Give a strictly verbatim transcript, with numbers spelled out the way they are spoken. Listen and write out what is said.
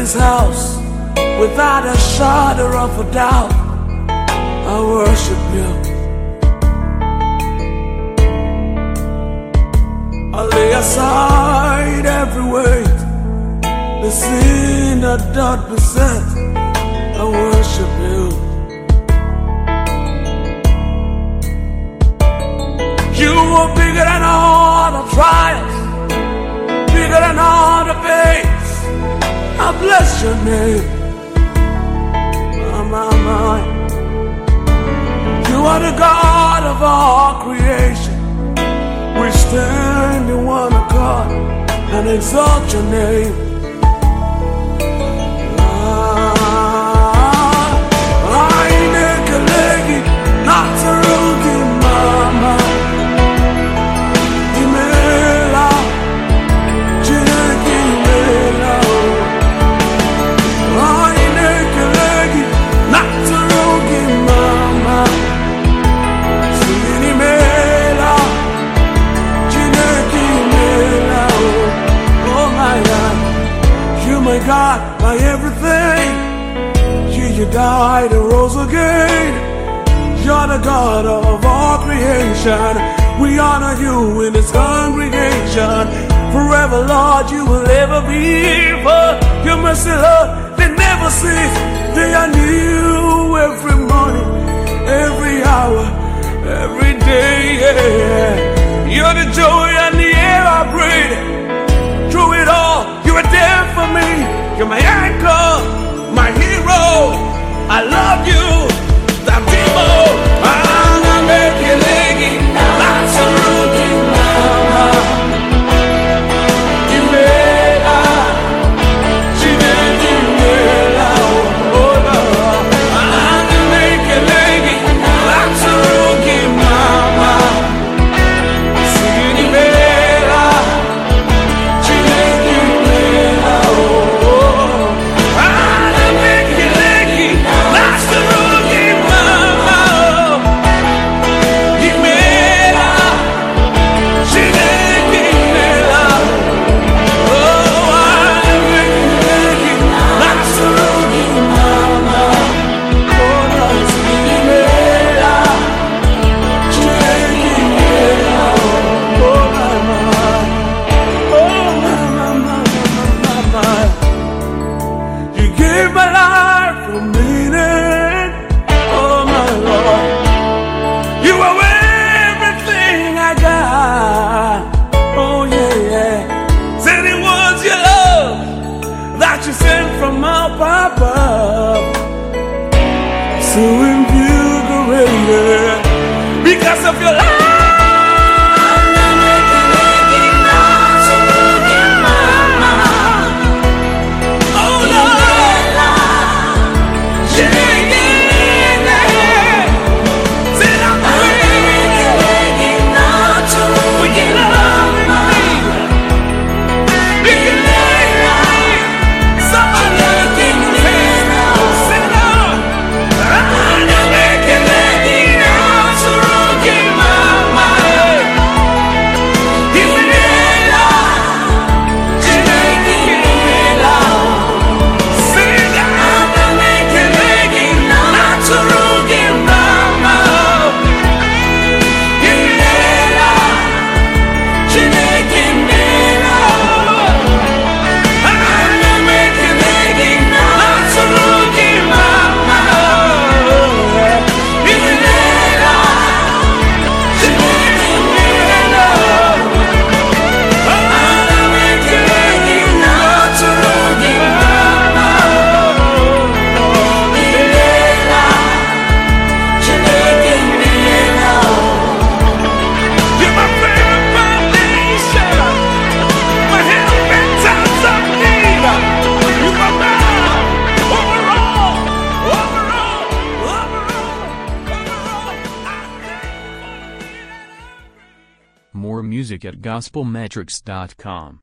his house without a shadow of a doubt. I worship you. I lay aside every weight, the sin that doth beset. I worship you. You are bigger than all the trials, bigger than all the pains. I bless your name. My, my, my. You are the God of all creation. We stand in one accord and exalt your name. God, my everything. You, you died and rose again. You're the God of all creation. We honor you in this congregation. Forever, Lord, you will ever be. For your mercy, Lord, they never cease. They are new every morning, every hour, every day. Yeah. You're the joy and the air I breathe. Through it all, you are there for me. You're my anchor, my hero. I love you, that people. I'm gonna make you leggy, not so rude, mama. You made up, she made you made up. Oh Lord, I'm gonna make you leggy, not so rude, mama. See you made up, she made you made up. So invigorated because of your love. More music at gospel metrics dot com.